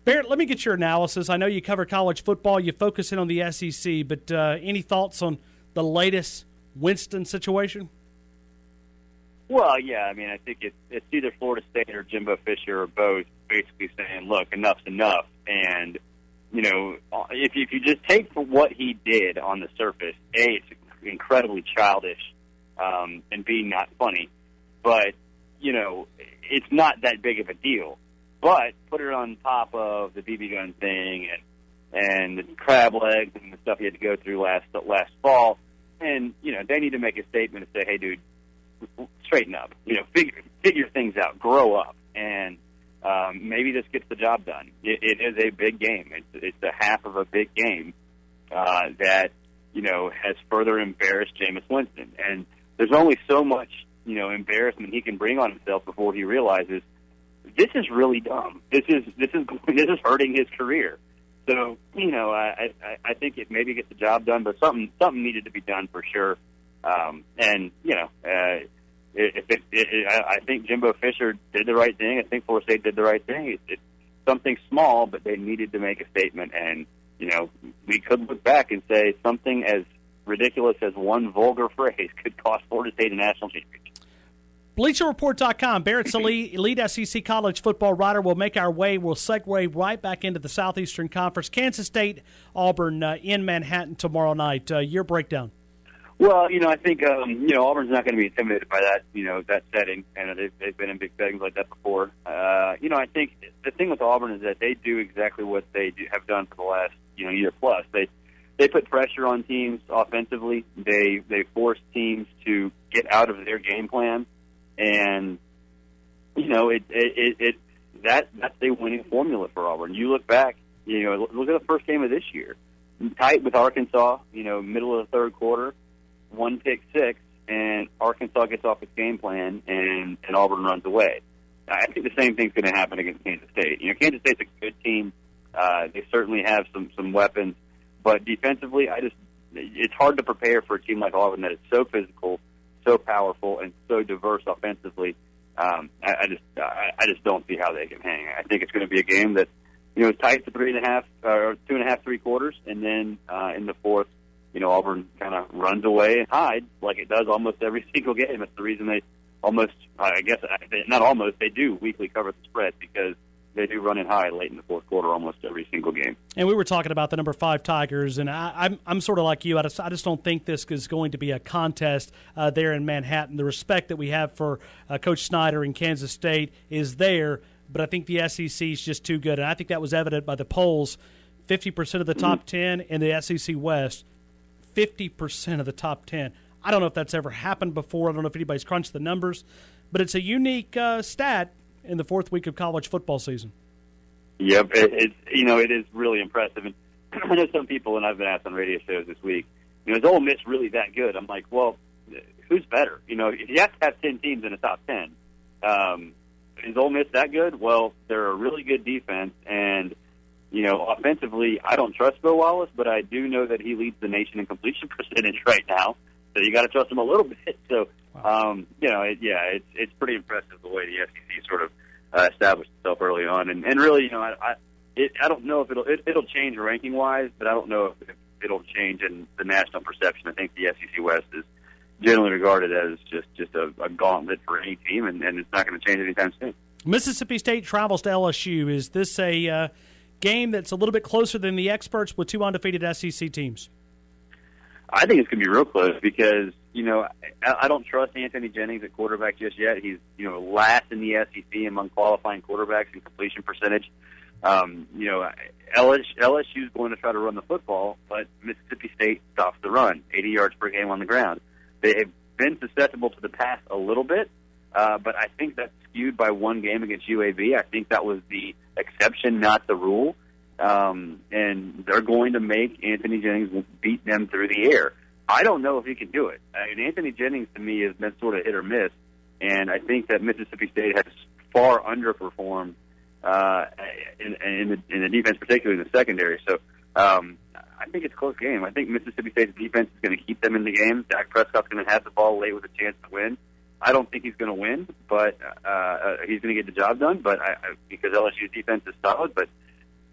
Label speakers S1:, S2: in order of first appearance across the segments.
S1: Barrett, let me get your analysis. I know you cover college football. You focus in on the SEC, but any thoughts on the latest Winston situation?
S2: Well, yeah, I mean, I think it's either Florida State or Jimbo Fisher or both basically saying, look, enough's enough. And, you know, if you just take for what he did on the surface, A, it's incredibly childish, and B, not funny. But, you know, it's not that big of a deal. But put it on top of the BB gun thing and the crab legs and the stuff he had to go through last fall, and, you know, they need to make a statement and say, hey, dude, straighten up. You know, figure things out. Grow up. And maybe this gets the job done. It is a big game. It's a half of a big game that, you know, has further embarrassed Jameis Winston. And there's only so much, you know, embarrassment he can bring on himself before he realizes this is really dumb. This is hurting his career. So, you know, I think it maybe gets the job done, but something needed to be done for sure. And, you know, I think Jimbo Fisher did the right thing. I think Florida State did the right thing. It's something small, but they needed to make a statement. And, you know, we could look back and say something as ridiculous as one vulgar phrase could cost Florida State a national championship.
S1: BleacherReport.com. Barrett Sallee, elite SEC college football writer. We'll make our way. We'll segue right back into the Southeastern Conference. Kansas State, Auburn in Manhattan tomorrow night. Your breakdown.
S2: Well, you know, I think, you know, Auburn's not going to be intimidated by that, you know, that setting, and they've been in big settings like that before. You know, I think the thing with Auburn is that they do exactly what they have done for the last, you know, year plus. They put pressure on teams offensively. They force teams to get out of their game plan, and, you know, that's a winning formula for Auburn. You look back, you know, look at the first game of this year. Tight with Arkansas, you know, middle of the third quarter. 1 pick six, and Arkansas gets off its game plan, and Auburn runs away. I think the same thing's going to happen against Kansas State. You know, Kansas State's a good team. They certainly have some weapons, but defensively, it's hard to prepare for a team like Auburn that is so physical, so powerful, and so diverse offensively. I just don't see how they can hang. I think it's going to be a game that, you know, is tight for 3.5 or 2.5, 3 quarters, and then in the fourth, you know, Auburn kind of runs away and hides like it does almost every single game. That's the reason they they do weekly cover the spread, because they do run and hide late in the fourth quarter almost every single game.
S1: And we were talking about the number 5 Tigers, and I'm sort of like you. I just don't think this is going to be a contest there in Manhattan. The respect that we have for Coach Snyder in Kansas State is there, but I think the SEC is just too good. And I think that was evident by the polls. 50% of the top 10 in the SEC West, 50% of the top 10. I don't know if that's ever happened before. I don't know if anybody's crunched the numbers, but it's a unique stat in the fourth week of college football season.
S2: Yep, it is really impressive. And I know some people, and I've been asked on radio shows this week, you know, is Ole Miss really that good? I'm like, well, who's better? You know, if you have to have 10 teams in the top 10, is Ole Miss that good? Well, they're a really good defense, and you know, offensively, I don't trust Bill Wallace, but I do know that he leads the nation in completion percentage right now. So you got to trust him a little bit. So, you know, it's pretty impressive the way the SEC sort of established itself early on. And really, you know, I don't know if it'll change ranking wise, but I don't know if it'll change in the national perception. I think the SEC West is generally regarded as just a gauntlet for any team, and it's not going to change anytime soon.
S1: Mississippi State travels to LSU. Is this a game that's a little bit closer than the experts with 2 undefeated SEC teams?
S2: I think it's going to be real close because, you know, I don't trust Anthony Jennings at quarterback just yet. He's, you know, last in the SEC among qualifying quarterbacks in completion percentage. You know, LSU is going to try to run the football, but Mississippi State stops the run, 80 yards per game on the ground. They have been susceptible to the pass a little bit, but I think that's skewed by one game against UAB. I think that was the exception, not the rule. And they're going to make Anthony Jennings beat them through the air. I don't know if he can do it. I mean, Anthony Jennings, to me, has been sort of hit or miss, and I think that Mississippi State has far underperformed in the defense, particularly in the secondary. So I think it's a close game. I think Mississippi State's defense is going to keep them in the game. Dak Prescott's going to have the ball late with a chance to win. I don't think he's going to win, but he's going to get the job done. But because LSU's defense is solid, but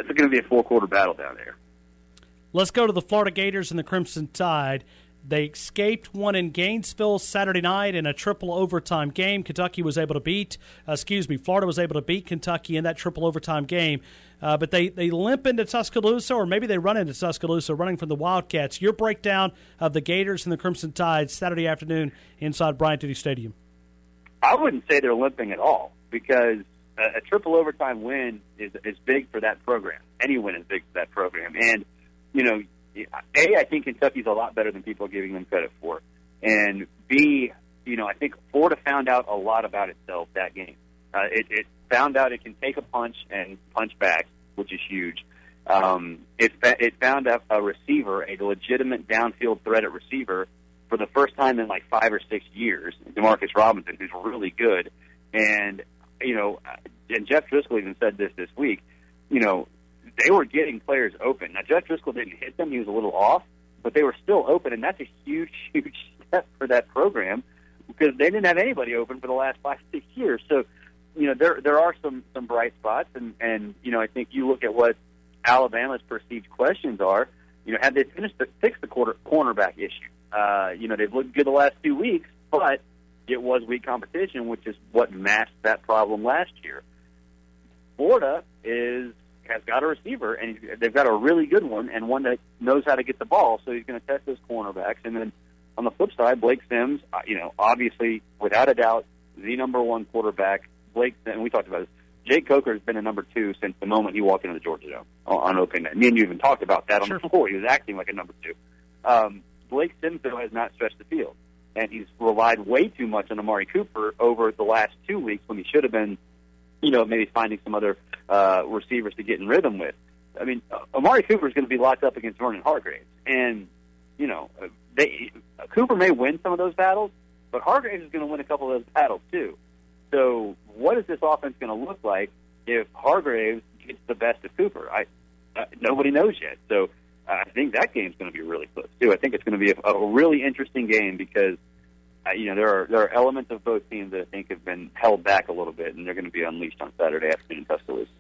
S2: is going to be a four-quarter battle down there.
S1: Let's go to the Florida Gators and the Crimson Tide. They escaped one in Gainesville Saturday night in a triple overtime game. Florida was able to beat Kentucky in that triple overtime game. But they limp into Tuscaloosa, or maybe they run into Tuscaloosa running from the Wildcats. Your breakdown of the Gators and the Crimson Tide Saturday afternoon inside Bryant-Denny Stadium.
S2: I wouldn't say they're limping at all, because a triple overtime win is big for that program. Any win is big for that program. And, I think Kentucky's a lot better than people are giving them credit for. And B, I think Florida found out a lot about itself that game. It found out it can take a punch and punch back, which is huge. It found a receiver, a legitimate downfield threat at receiver, for the first time in like 5 or 6 years, Demarcus Robinson, who's really good. And, and Jeff Driscoll even said this week, they were getting players open. Now, Jeff Driscoll didn't hit them. He was a little off, but they were still open, and that's a huge, huge step for that program, because they didn't have anybody open for the last 5 or 6 years. So, there are some bright spots, and I think you look at what Alabama's perceived questions are. Had they fixed the cornerback issue? They've looked good the last 2 weeks, but it was weak competition, which is what masked that problem last year. Florida has got a receiver, and they've got a really good one, and one that knows how to get the ball, so he's going to test those cornerbacks. And then on the flip side, Blake Sims, obviously, without a doubt, the number one quarterback. Blake Sims, and we talked about this, Jake Coker has been a number two since the moment he walked into the Georgia Dome on opening night. Me and you even talked about that on the floor. He was acting like a number two. Blake Sims, though, has not stretched the field, and he's relied way too much on Amari Cooper over the last 2 weeks, when he should have been, maybe finding some other receivers to get in rhythm with. I mean, Amari Cooper is going to be locked up against Vernon Hargraves, and Cooper may win some of those battles, but Hargraves is going to win a couple of those battles too. So, what is this offense going to look like if Hargraves gets the best of Cooper? Nobody knows yet. So, I think that game's going to be really close too. I think it's going to be a really interesting game, because there are elements of both teams that I think have been held back a little bit, and they're going to be unleashed on Saturday afternoon in Tuscaloosa.